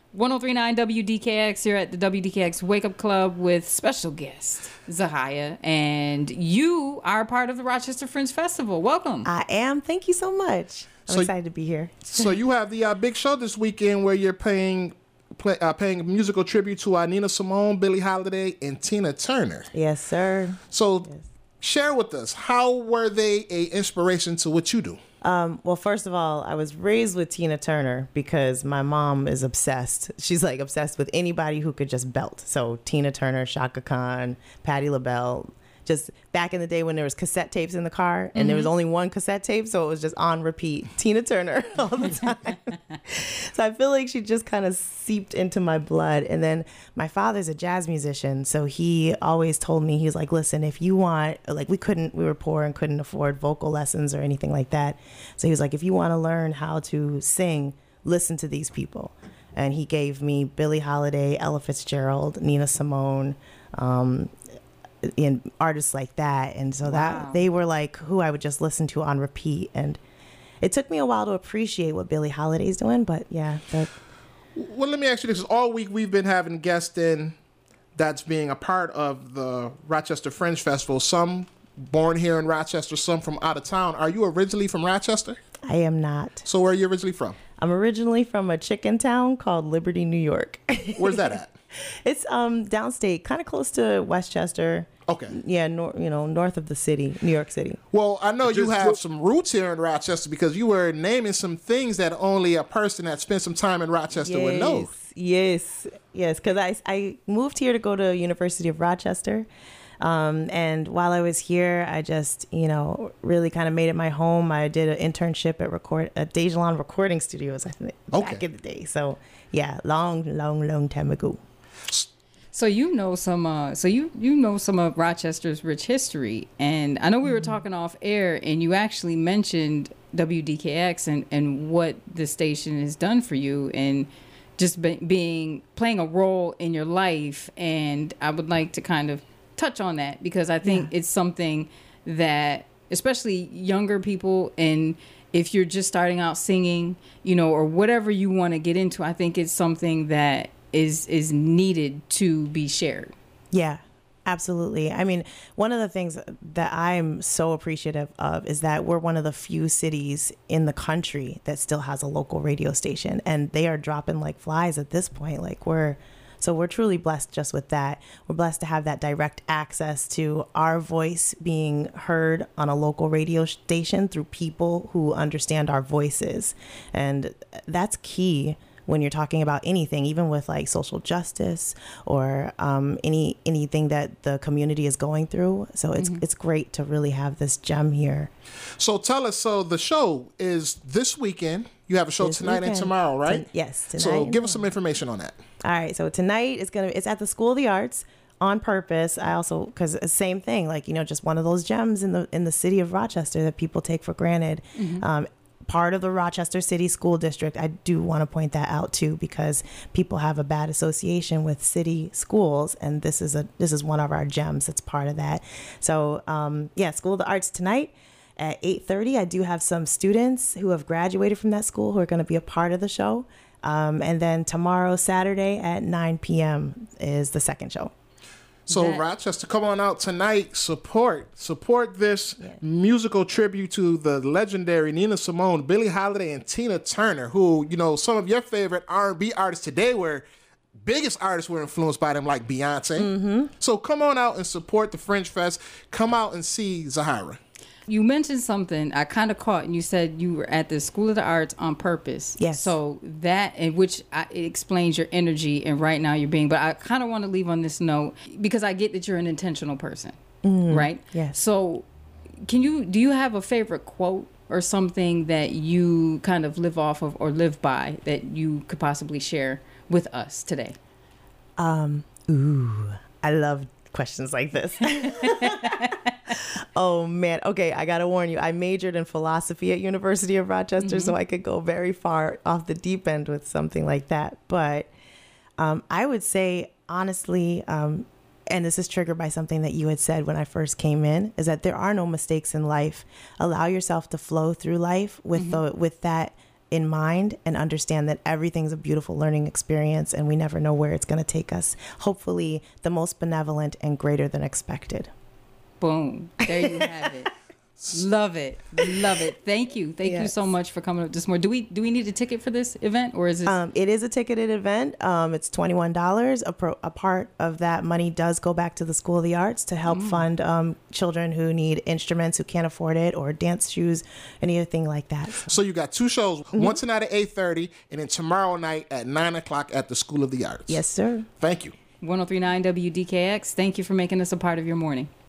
1039 WDKX. You're at the WDKX Wake Up Club with special guest Zahia, and you are part of the Rochester Fringe Festival. Welcome. I am. Thank you so much. I'm excited to be here. So you have the big show this weekend where you're paying musical tribute to Nina Simone, Billie Holiday, and Tina Turner. Yes, sir. So share with us, how were they a inspiration to what you do? Well, first of all, I was raised with Tina Turner because my mom is obsessed. She's like obsessed with anybody who could just belt. So Tina Turner, Shaka Khan, Patti LaBelle. Just back in the day when there was cassette tapes in the car and there was only one cassette tape, so it was just on repeat, Tina Turner all the time. So I feel like she just kind of seeped into my blood. And then my father's a jazz musician, so he always told me, he was like, listen, if you want, like we were poor and couldn't afford vocal lessons or anything like that. So he was like, if you want to learn how to sing, listen to these people. And he gave me Billie Holiday, Ella Fitzgerald, Nina Simone, in artists like that. And so that they were like who I would just listen to on repeat. And it took me a while to appreciate what Billie Holiday's doing, but yeah. Well, let me ask you this. All week we've been having guests in that's being a part of the Rochester Fringe Festival. Some born here in Rochester, some from out of town. Are you originally from Rochester? I am not. So where are you originally from? I'm originally from a chicken town called Liberty, New York. Where's that at? It's downstate, kind of close to Westchester. Okay. Yeah, north of the city, New York City. Well, I know you have some roots here in Rochester because you were naming some things that only a person that spent some time in Rochester would know. Yes, because I moved here to go to University of Rochester. And while I was here, I just, really kind of made it my home. I did an internship at Dejalon Recording Studios, I think, back in the day. So, yeah, long time ago. So you know some of Rochester's rich history, and I know we were talking off air, and you actually mentioned WDKX and what the station has done for you, and just playing a role in your life. And I would like to kind of touch on that because I think it's something that, especially younger people, and if you're just starting out singing, or whatever you want to get into, I think it's something that is needed to be shared. Yeah, absolutely. I mean, one of the things that I'm so appreciative of is that we're one of the few cities in the country that still has a local radio station, and they are dropping like flies at this point. Like we're truly blessed just with that. We're blessed to have that direct access to our voice being heard on a local radio station through people who understand our voices. And that's key when you're talking about anything, even with like social justice or anything that the community is going through. So it's great to really have this gem here. So tell us, the show is this weekend. You have a show tonight and tomorrow, right? Yes, tonight. So give us some information on that. All right. So tonight it's at the School of the Arts on purpose. I also, because it's the same thing, like, just one of those gems in the city of Rochester that people take for granted. Part of the Rochester City School District. I do want to point that out too, because people have a bad association with city schools, and this is one of our gems that's part of that. So School of the Arts tonight at 8:30. I do have some students who have graduated from that school who are going to be a part of the show. And then tomorrow, Saturday at 9 p.m. is the second show. So Rochester, come on out tonight. Support this musical tribute to the legendary Nina Simone, Billie Holiday, and Tina Turner, who, some of your favorite R&B artists today biggest artists were influenced by them, like Beyonce. So come on out and support the Fringe Fest. Come out and see Zahira. You mentioned something I kind of caught, and you said you were at the School of the Arts on purpose. Yes. So that, in which it explains your energy and right now you're being, but I kind of want to leave on this note because I get that you're an intentional person, right? Yes. So do you have a favorite quote or something that you kind of live off of or live by that you could possibly share with us today? I love questions like this. Oh man. Okay, I gotta warn you, I majored in philosophy at University of Rochester, so I could go very far off the deep end with something like that. But I would say honestly, and this is triggered by something that you had said when I first came in, is that there are no mistakes in life. Allow yourself to flow through life with that in mind and understand that everything's a beautiful learning experience and we never know where it's going to take us. Hopefully, the most benevolent and greater than expected. Boom. There you have it. Love it. Love it. Thank you. Thank you so much for coming up this morning. Do we need a ticket for this event, or is it? It is a ticketed event. It's $21. A part of that money does go back to the School of the Arts to help fund children who need instruments, who can't afford it, or dance shoes, anything like that. So you got two shows, one tonight at 8:30, and then tomorrow night at 9 o'clock at the School of the Arts. Yes, sir. Thank you. 103.9 WDKX. Thank you for making us a part of your morning.